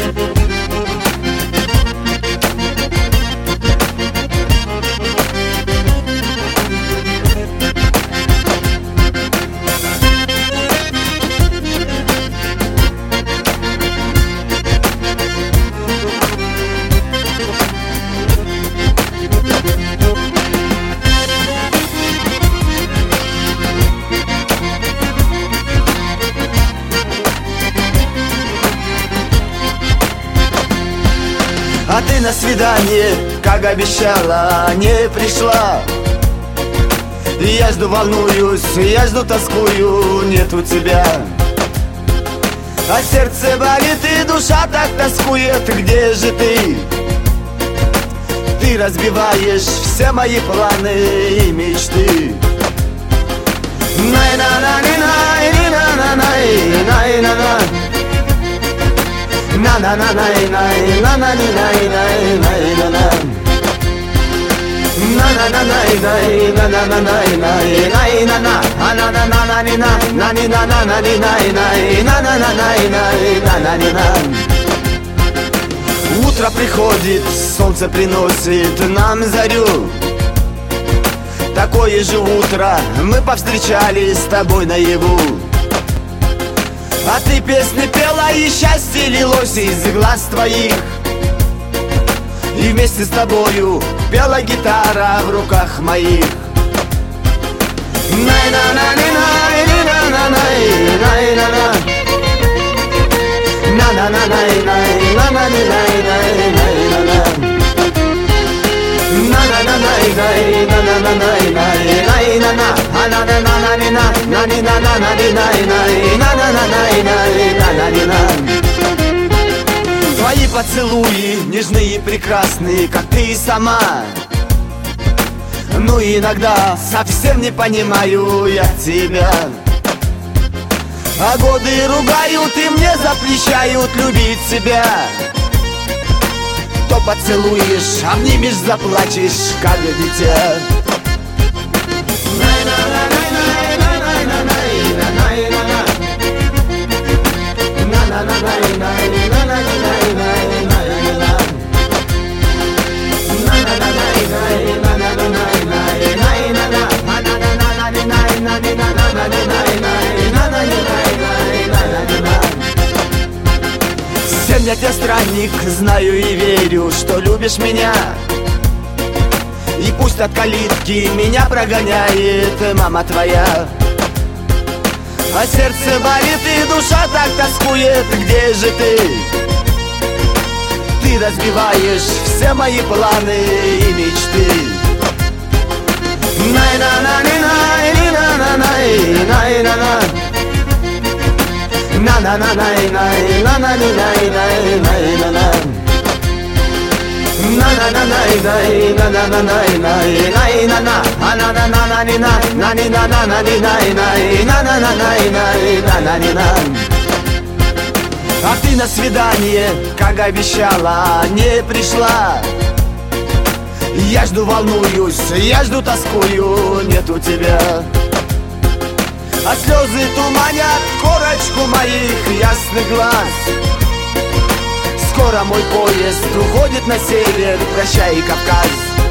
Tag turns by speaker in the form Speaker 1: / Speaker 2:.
Speaker 1: А ты на свидание, как обещала, не пришла. Я жду, волнуюсь, я жду, тоскую, нету тебя. А сердце болит и душа так тоскует, где же ты? Ты разбиваешь все мои планы и мечты. Утро приходит, солнце приносит нам зарю. Такое же утро мы повстречались с тобой наяву. А ты песни пела, и счастье лилось из глаз твоих. И вместе с тобою пела гитара в руках моих. Твои поцелуи нежные и прекрасные, как ты и сама. Ну иногда совсем не понимаю я тебя. А годы ругают и мне запрещают любить себя. То поцелуешь, обнимешь, заплачешь, как дитя. Всем я тебя странник, знаю и верю, что любишь меня. И пусть от калитки меня прогоняет мама твоя. А сердце болит и душа так тоскует, где же ты? Ты разбиваешь все мои планы и мечты. А ты на свидание, как обещала, не пришла. Я жду, волнуюсь, я жду, тоскую, нету тебя. А слезы туманят корочку моих ясных глаз. Скоро мой поезд уходит на север, прощай, Кавказ.